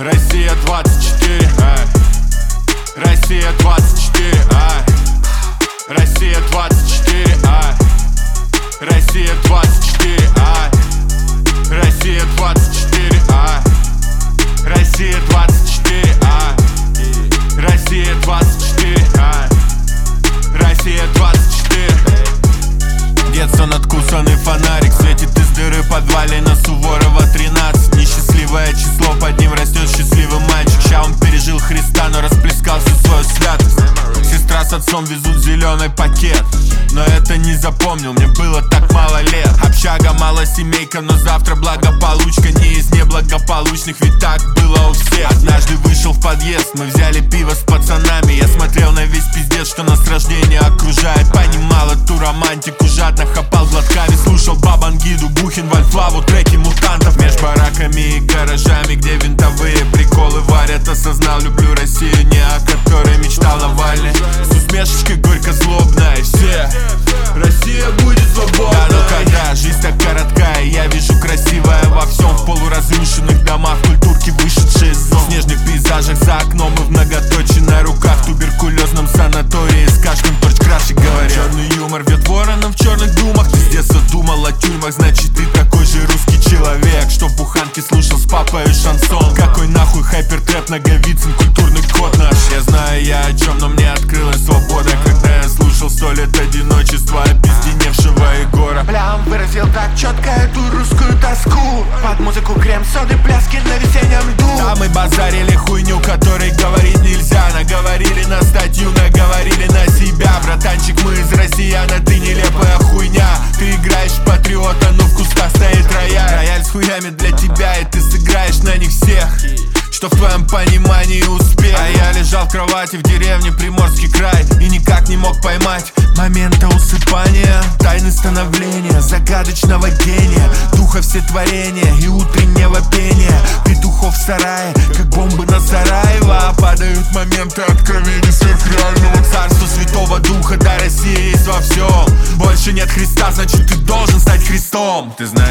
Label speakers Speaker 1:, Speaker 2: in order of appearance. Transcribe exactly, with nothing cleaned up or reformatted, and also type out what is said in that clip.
Speaker 1: Россия двадцать четыре, ай. Россия двадцать четыре, ай. Россия двадцать четыре, ай. Россия двадцать четыре, ай. Россия двадцать четыре, ай. Россия двадцать четыре, ай. Россия двадцать четыре, ай. Россия двадцать четыре. Детство надкусанный фонарик светит из дыры подвалина Суворова тринадцать. Несчастливое число, под ним растет счастливый мальчик. Ща он пережил Христа, но расплескал всю свою святость. Сестра с отцом везут зеленый пакет, но это не запомнил, мне было так мало лет. Общага, мало семейка, но завтра благополучка. Не из неблагополучных, ведь так было у всех. Однажды вышел в подъезд, мы взяли пиво с пацанами. Я смотрел на весь пиздец, что нас с рождения окружает. Понимал эту романтику, жадно хапал глотками. Слушал Бабангиду, Бухин, Вальфлаву, треки мутантов. Меж бараками и гаражами, где винтовые приколы варят. Осознал, люблю Россию, не о которой мечтал Навальный. С усмешечкой горько-злобной все: Россия будет свободна. Да, но когда жизнь так короткая, я вижу красивое во всем. В полуразрушенных домах, культурки, вышедшие из зон. В снежных пейзажах за окном и в многоточии на руках. В туберкулезном санатории с кашком торч краше говорят. Черный юмор вьет вороном в черных думах. Ты с детства думал о тюрьмах, значит ты такой же русский человек, что в буханке слушал с папой шансон. Какой нахуй хайпертрэп, Наговицын, культурный код наш. Я знаю я о чем, но мне открылась свобода, когда я слушал сто лет одиночества опизденевшего Егора.
Speaker 2: Плям выразил так четко эту русскую тоску. Под музыку крем-соды, пляски на весеннем льду.
Speaker 1: Да, мы базарили хуйню, которой говорить нельзя. Наговорили на статью, наговорили на себя. Братанчик, мы из россиян, а ты нелепая хуйня. Ты играешь в патриота, но в кустах стоит рояль. Рояль с хуями для тебя, и ты сыграешь на них всех, что в твоем понимании успех. А я лежал в кровати в деревне Приморский край и никак не мог поймать момента усыпания, тайны становления загадочного гения, духа всетворения и утреннего пения. Петухов в сарае, как бомбы на Сараево, падают моменты откровений сверхреального. Царство Святого Духа, да, Россия есть во всем. Больше нет Христа, значит ты должен стать Христом. Ты знаешь